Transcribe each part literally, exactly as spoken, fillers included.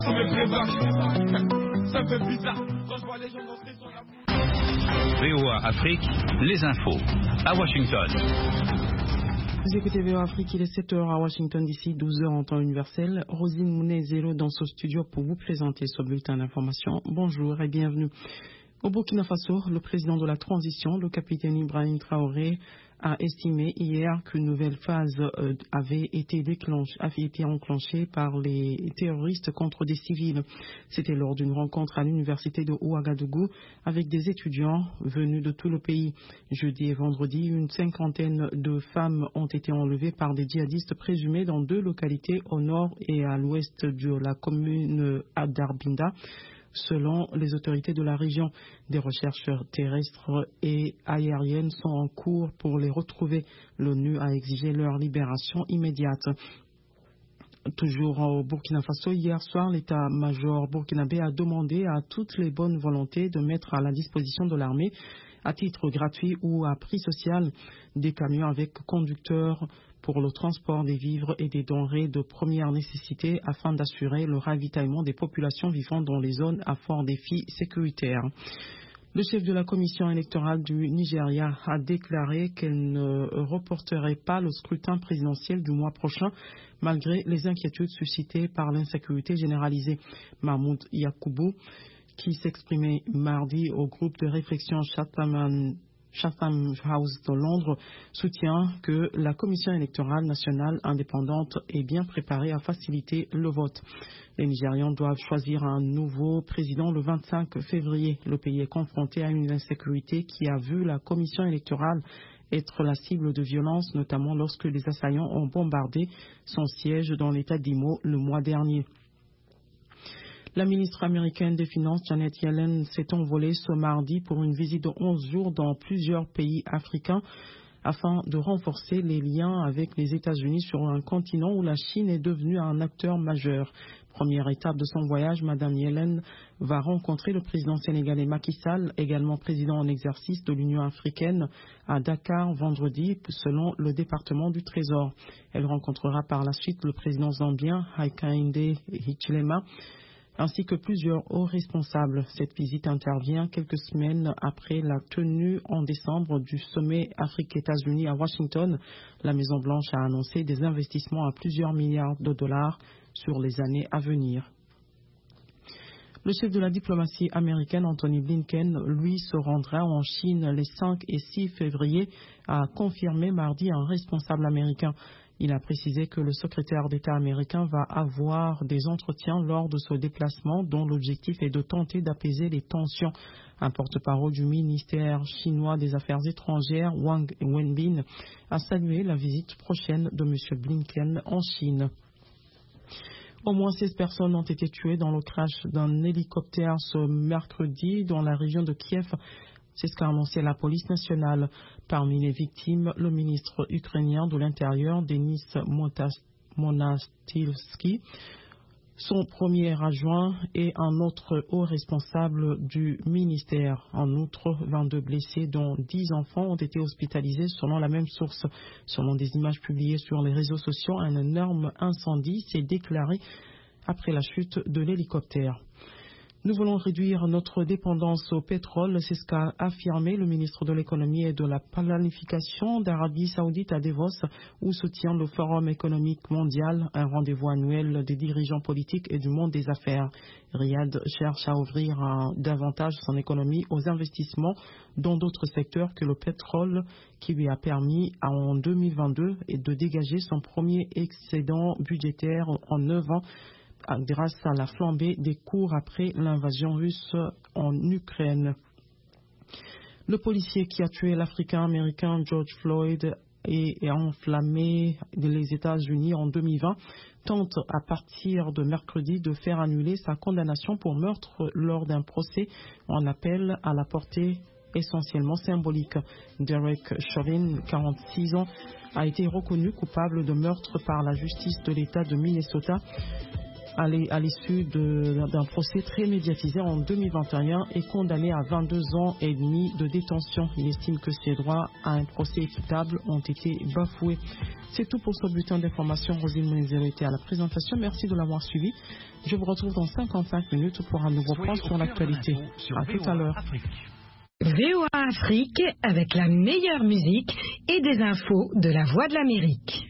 Ça me prévaut. Ça me fait bizarre quand je vois les gens danser sur la boue. V O A Afrique, les infos à Washington. Vous écoutez V O A Afrique, il est sept heures à Washington d'ici, douze heures en temps universel. Rosine Mounet-Zélo dans ce studio pour vous présenter ce bulletin d'information. Bonjour et bienvenue. Au Burkina Faso, le président de la transition, le capitaine Ibrahim Traoré, a estimé hier qu'une nouvelle phase euh, avait été déclenchée, avait été enclenchée par les terroristes contre des civils. C'était lors d'une rencontre à l'université de Ouagadougou avec des étudiants venus de tout le pays. Jeudi et vendredi, une cinquantaine de femmes ont été enlevées par des djihadistes présumés dans deux localités au nord et à l'ouest de la commune d'Arbinda. Selon les autorités de la région, des recherches terrestres et aériennes sont en cours pour les retrouver. L'ONU a exigé leur libération immédiate. Toujours au Burkina Faso, hier soir, l'état-major burkinabé a demandé à toutes les bonnes volontés de mettre à la disposition de l'armée, à titre gratuit ou à prix social, des camions avec conducteurs pour le transport des vivres et des denrées de première nécessité afin d'assurer le ravitaillement des populations vivant dans les zones à fort défi sécuritaire. Le chef de la commission électorale du Nigeria a déclaré qu'elle ne reporterait pas le scrutin présidentiel du mois prochain malgré les inquiétudes suscitées par l'insécurité généralisée. Mahmoud Yakubu, qui s'exprimait mardi au groupe de réflexion Chatham Chatham House de Londres, soutient que la Commission électorale nationale indépendante est bien préparée à faciliter le vote. Les Nigérians doivent choisir un nouveau président le vingt-cinq février. Le pays est confronté à une insécurité qui a vu la Commission électorale être la cible de violences, notamment lorsque les assaillants ont bombardé son siège dans l'État d'Imo le mois dernier. La ministre américaine des Finances, Janet Yellen, s'est envolée ce mardi pour une visite de onze jours dans plusieurs pays africains afin de renforcer les liens avec les États-Unis sur un continent où la Chine est devenue un acteur majeur. Première étape de son voyage, Madame Yellen va rencontrer le président sénégalais Macky Sall, également président en exercice de l'Union africaine, à Dakar vendredi, selon le département du Trésor. Elle rencontrera par la suite le président zambien, Hakainde Hichilema, ainsi que plusieurs hauts responsables. Cette visite intervient quelques semaines après la tenue en décembre du sommet Afrique-États-Unis à Washington. La Maison-Blanche a annoncé des investissements à plusieurs milliards de dollars sur les années à venir. Le chef de la diplomatie américaine, Anthony Blinken, lui, se rendra en Chine les cinq et six février, a confirmé mardi un responsable américain. Il a précisé que le secrétaire d'État américain va avoir des entretiens lors de ce déplacement dont l'objectif est de tenter d'apaiser les tensions. Un porte-parole du ministère chinois des Affaires étrangères, Wang Wenbin, a salué la visite prochaine de M. Blinken en Chine. Au moins seize personnes ont été tuées dans le crash d'un hélicoptère ce mercredi dans la région de Kiev. C'est ce qu'a annoncé la police nationale. Parmi les victimes, le ministre ukrainien de l'Intérieur, Denis Monastilski, son premier adjoint et un autre haut responsable du ministère. En outre, vingt-deux blessés, dont dix enfants, ont été hospitalisés selon la même source. Selon des images publiées sur les réseaux sociaux, un énorme incendie s'est déclaré après la chute de l'hélicoptère. Nous voulons réduire notre dépendance au pétrole, c'est ce qu'a affirmé le ministre de l'économie et de la planification d'Arabie Saoudite à Davos, où se tient le Forum économique mondial, un rendez-vous annuel des dirigeants politiques et du monde des affaires. Riyad cherche à ouvrir un, davantage son économie aux investissements dans d'autres secteurs que le pétrole, qui lui a permis en deux mille vingt-deux de dégager son premier excédent budgétaire en neuf ans, grâce à la flambée des cours après l'invasion russe en Ukraine. Le policier qui a tué l'Africain-Américain George Floyd et a enflammé les États-Unis en deux mille vingt tente à partir de mercredi de faire annuler sa condamnation pour meurtre lors d'un procès en appel à la portée essentiellement symbolique. Derek Chauvin, quarante-six ans, a été reconnu coupable de meurtre par la justice de l'État de Minnesota à l'issue d'un procès très médiatisé en deux mille vingt et un, est condamné à vingt-deux ans et demi de détention. Il estime que ses droits à un procès équitable ont été bafoués. C'est tout pour ce bulletin d'information. Rosine Mounezero était à la présentation. Merci de l'avoir suivi. Je vous retrouve dans cinquante-cinq minutes pour un nouveau point sur l'actualité. À tout à l'heure. V O A Afrique avec la meilleure musique et des infos de la Voix de l'Amérique.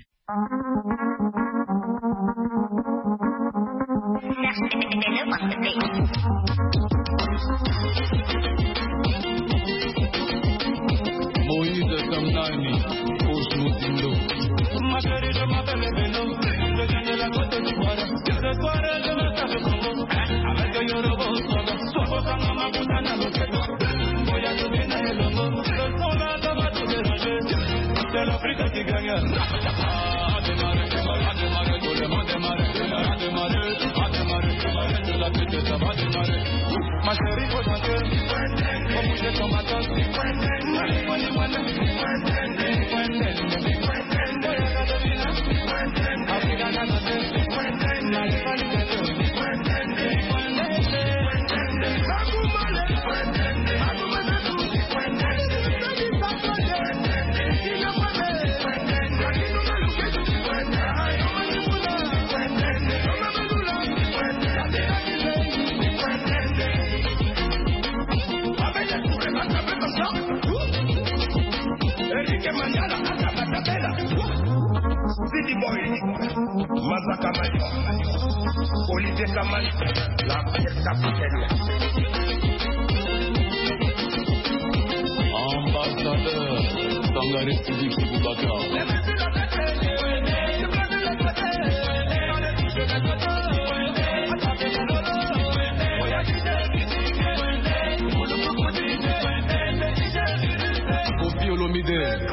Moïse Kamnani, Osmo Tindo. Ma chérie, je m'appelle Beno. Je viens de la Côte d'Ivoire. Ce soir, je me tape le Congo. Avec un Yoruba, soit au Kangama, Boutana, Loketo. Voyage de Bénin et le Congo. Le son là, ça va tout déranger. C'est l'Afrique qui gagne. A démarrer, a démarrer, tout le monde démarrer. A démarrer, a démarrer, tout la tête, ça va démarrer. Ma chérie, faut chanter. Faut bouger ton matos. Money, money, City Boy, Mazaka Mayo, Olivier Kamal, la pire capitaine. Ambassadeur, Sangare Sidi Boubacar. Kofi Olomide.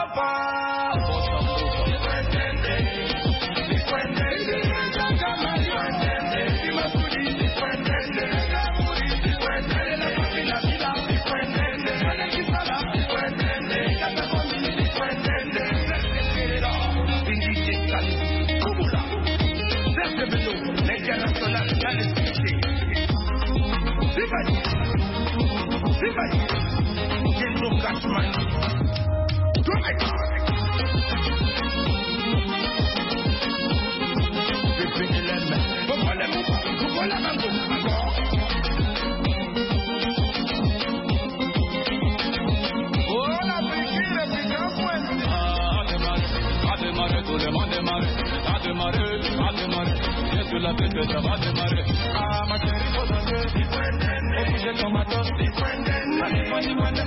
La tête, ça va démarrer. Ah, ma chérie, faut danser. Faut bouger ton matos. Money, money, money.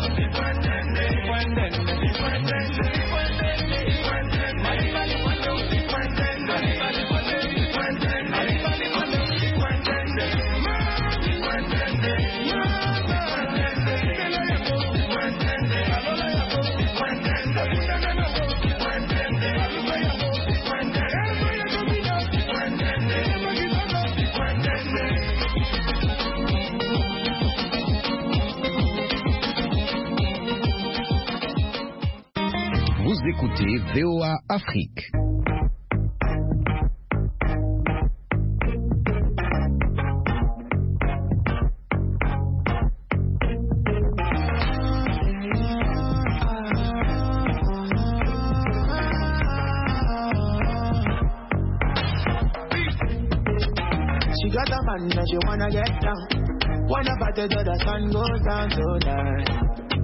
Vous écoutez V O A Afrique. She got a man that she wanna get down. Wanna party till the sun goes down tonight.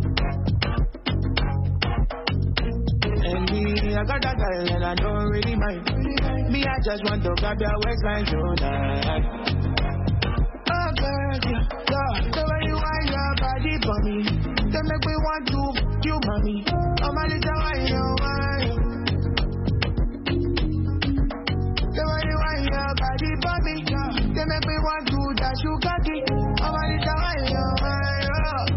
I got a girl and I don't really mind. Me, I just want to grab your waistline tonight. Oh girl, yeah, yeah. The way you want your body for me, they make me want to f*** you, mommy. I'm a little wine, you wine. The way you want your body for me, they make me want to dash you cocky. I'm a little wine, you wine.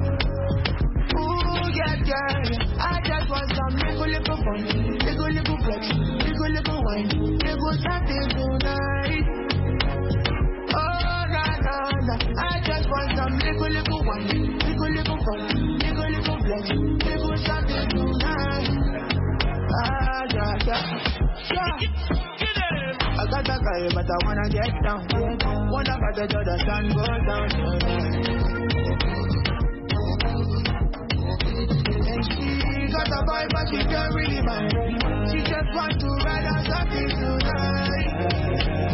Ooh, yeah, yeah. I just want some little, little fun. Little flex, little little wine, little something tonight. Oh na na na, I just want some little little wine, little little fun, little little flex, little something tonight. Ah yeah yeah yeah. I got a guy, but I wanna get down. Wanna got the the sun goes down. And she got a boy, but she can't really mind. She just want to ride out something tonight.